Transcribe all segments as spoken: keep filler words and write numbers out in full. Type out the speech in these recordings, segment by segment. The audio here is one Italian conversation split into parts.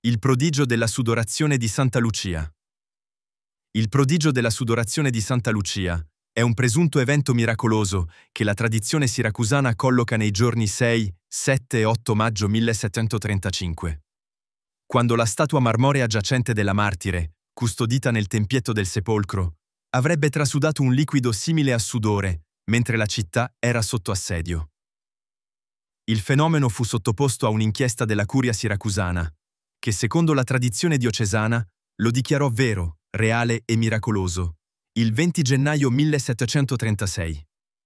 Il prodigio della sudorazione di Santa Lucia. Il prodigio della sudorazione di Santa Lucia è un presunto evento miracoloso che la tradizione siracusana colloca nei giorni sei, sette e otto maggio millesettecentotrentacinque. Quando la statua marmorea giacente della martire, custodita nel tempietto del sepolcro, avrebbe trasudato un liquido simile a sudore, mentre la città era sotto assedio. Il fenomeno fu sottoposto a un'inchiesta della curia siracusana, che secondo la tradizione diocesana lo dichiarò vero, reale e miracoloso, il venti gennaio millesettecentotrentasei.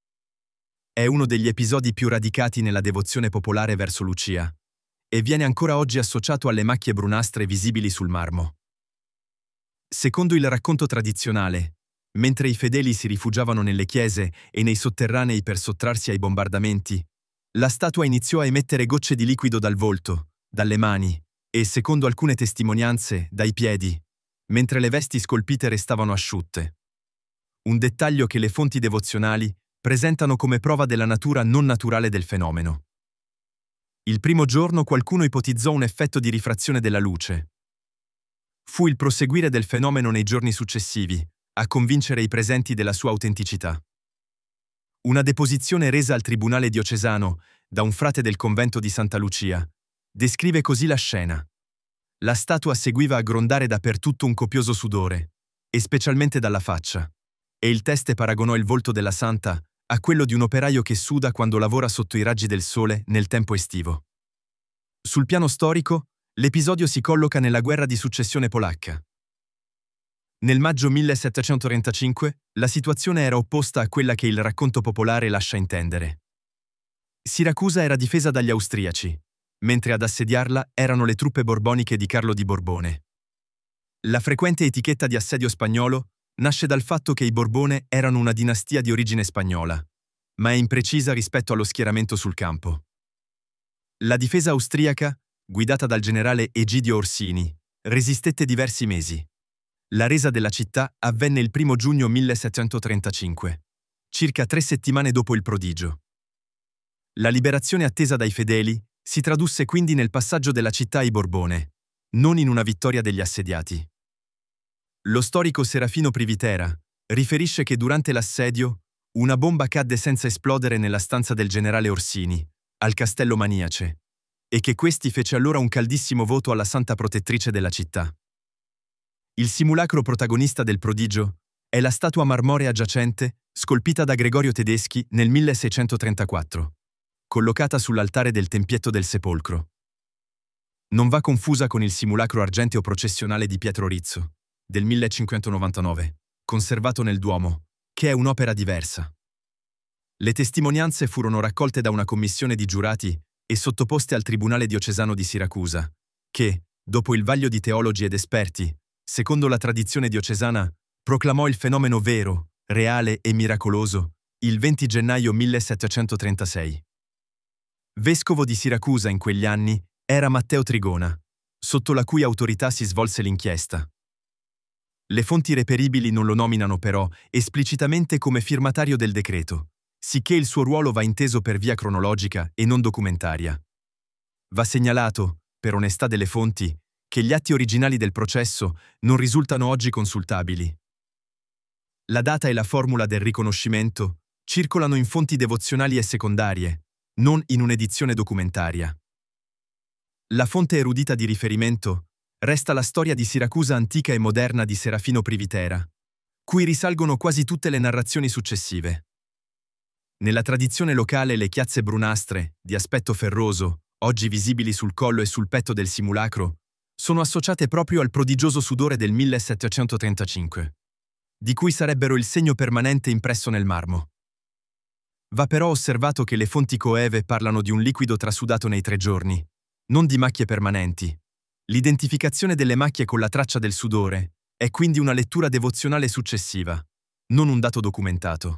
È uno degli episodi più radicati nella devozione popolare verso Lucia, e viene ancora oggi associato alle macchie brunastre visibili sul marmo. Secondo il racconto tradizionale, mentre i fedeli si rifugiavano nelle chiese e nei sotterranei per sottrarsi ai bombardamenti, la statua iniziò a emettere gocce di liquido dal volto, dalle mani e, secondo alcune testimonianze, dai piedi, mentre le vesti scolpite restavano asciutte. Un dettaglio che le fonti devozionali presentano come prova della natura non naturale del fenomeno. Il primo giorno qualcuno ipotizzò un effetto di rifrazione della luce. Fu il proseguire del fenomeno nei giorni successivi a convincere i presenti della sua autenticità. Una deposizione resa al tribunale diocesano da un frate del convento di Santa Lucia descrive così la scena. La statua seguiva a grondare dappertutto un copioso sudore, e specialmente dalla faccia, e il teste paragonò il volto della santa a quello di un operaio che suda quando lavora sotto i raggi del sole nel tempo estivo. Sul piano storico, l'episodio si colloca nella guerra di successione polacca. Nel maggio millesettecentotrentacinque la situazione era opposta a quella che il racconto popolare lascia intendere. Siracusa era difesa dagli austriaci, mentre ad assediarla erano le truppe borboniche di Carlo di Borbone. La frequente etichetta di assedio spagnolo nasce dal fatto che i Borbone erano una dinastia di origine spagnola, ma è imprecisa rispetto allo schieramento sul campo. La difesa austriaca, guidata dal generale Egidio Orsini, resistette diversi mesi. La resa della città avvenne il primo giugno millesettecentotrentacinque, circa tre settimane dopo il prodigio. La liberazione attesa dai fedeli si tradusse quindi nel passaggio della città ai Borbone, non in una vittoria degli assediati. Lo storico Serafino Privitera riferisce che durante l'assedio una bomba cadde senza esplodere nella stanza del generale Orsini, al castello Maniace, e che questi fece allora un caldissimo voto alla santa protettrice della città. Il simulacro protagonista del prodigio è la statua marmorea giacente scolpita da Gregorio Tedeschi nel milleseicentotrentaquattro, collocata sull'altare del tempietto del sepolcro. Non va confusa con il simulacro argenteo processionale di Pietro Rizzo, del millecinquecentonovantanove, conservato nel Duomo, che è un'opera diversa. Le testimonianze furono raccolte da una commissione di giurati e sottoposte al Tribunale diocesano di Siracusa, che, dopo il vaglio di teologi ed esperti, secondo la tradizione diocesana, proclamò il fenomeno vero, reale e miracoloso il venti gennaio millesettecentotrentasei. Vescovo di Siracusa in quegli anni era Matteo Trigona, sotto la cui autorità si svolse l'inchiesta. Le fonti reperibili non lo nominano però esplicitamente come firmatario del decreto, sicché il suo ruolo va inteso per via cronologica e non documentaria. Va segnalato, per onestà delle fonti, che gli atti originali del processo non risultano oggi consultabili. La data e la formula del riconoscimento circolano in fonti devozionali e secondarie, non in un'edizione documentaria. La fonte erudita di riferimento resta la storia di Siracusa antica e moderna di Serafino Privitera, cui risalgono quasi tutte le narrazioni successive. Nella tradizione locale le chiazze brunastre, di aspetto ferroso, oggi visibili sul collo e sul petto del simulacro, sono associate proprio al prodigioso sudore del millesettecentotrentacinque, di cui sarebbero il segno permanente impresso nel marmo. Va però osservato che le fonti coeve parlano di un liquido trasudato nei tre giorni, non di macchie permanenti. L'identificazione delle macchie con la traccia del sudore è quindi una lettura devozionale successiva, non un dato documentato.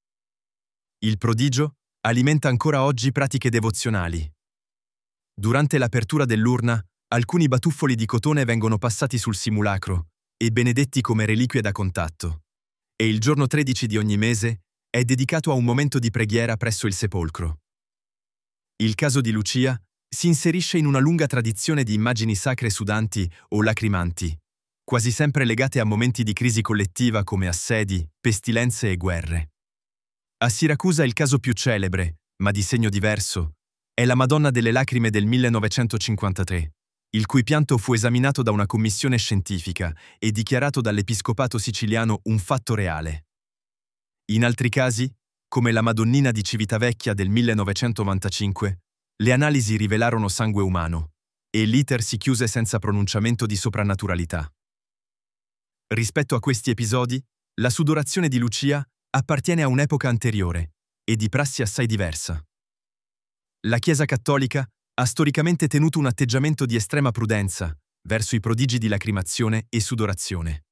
Il prodigio alimenta ancora oggi pratiche devozionali. Durante l'apertura dell'urna, alcuni batuffoli di cotone vengono passati sul simulacro e benedetti come reliquie da contatto, e il giorno tredici di ogni mese è dedicato a un momento di preghiera presso il sepolcro. Il caso di Lucia si inserisce in una lunga tradizione di immagini sacre sudanti o lacrimanti, quasi sempre legate a momenti di crisi collettiva come assedi, pestilenze e guerre. A Siracusa il caso più celebre, ma di segno diverso, è la Madonna delle Lacrime del millenovecentocinquantatré, il cui pianto fu esaminato da una commissione scientifica e dichiarato dall'Episcopato siciliano un fatto reale. In altri casi, come la Madonnina di Civitavecchia del millenovecentonovantacinque, le analisi rivelarono sangue umano e l'iter si chiuse senza pronunciamento di soprannaturalità. Rispetto a questi episodi, la sudorazione di Lucia appartiene a un'epoca anteriore e di prassi assai diversa. La Chiesa cattolica ha storicamente tenuto un atteggiamento di estrema prudenza verso i prodigi di lacrimazione e sudorazione.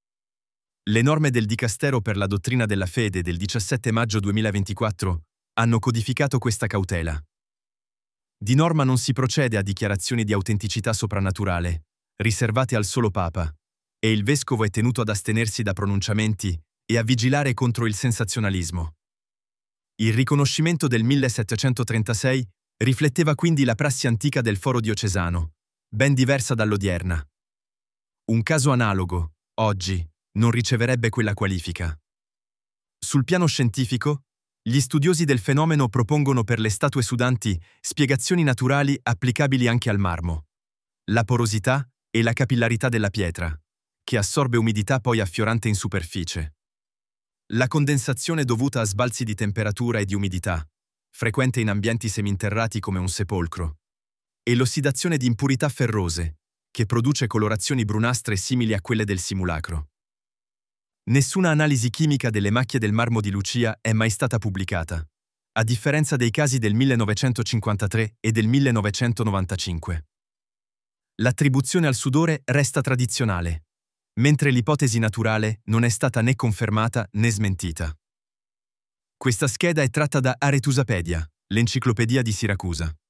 Le norme del Dicastero per la dottrina della fede del diciassette maggio duemilaventiquattro hanno codificato questa cautela. Di norma non si procede a dichiarazioni di autenticità soprannaturale, riservate al solo Papa, e il Vescovo è tenuto ad astenersi da pronunciamenti e a vigilare contro il sensazionalismo. Il riconoscimento del millesettecentotrentasei rifletteva quindi la prassi antica del foro diocesano, ben diversa dall'odierna. Un caso analogo, oggi, non riceverebbe quella qualifica. Sul piano scientifico, gli studiosi del fenomeno propongono per le statue sudanti spiegazioni naturali applicabili anche al marmo. La porosità e la capillarità della pietra, che assorbe umidità poi affiorante in superficie. La condensazione dovuta a sbalzi di temperatura e di umidità, frequente in ambienti seminterrati come un sepolcro. E l'ossidazione di impurità ferrose, che produce colorazioni brunastre simili a quelle del simulacro. Nessuna analisi chimica delle macchie del marmo di Lucia è mai stata pubblicata, a differenza dei casi del millenovecentocinquantatré e del millenovecentonovantacinque. L'attribuzione al sudore resta tradizionale, mentre l'ipotesi naturale non è stata né confermata né smentita. Questa scheda è tratta da Aretusapedia, l'enciclopedia di Siracusa.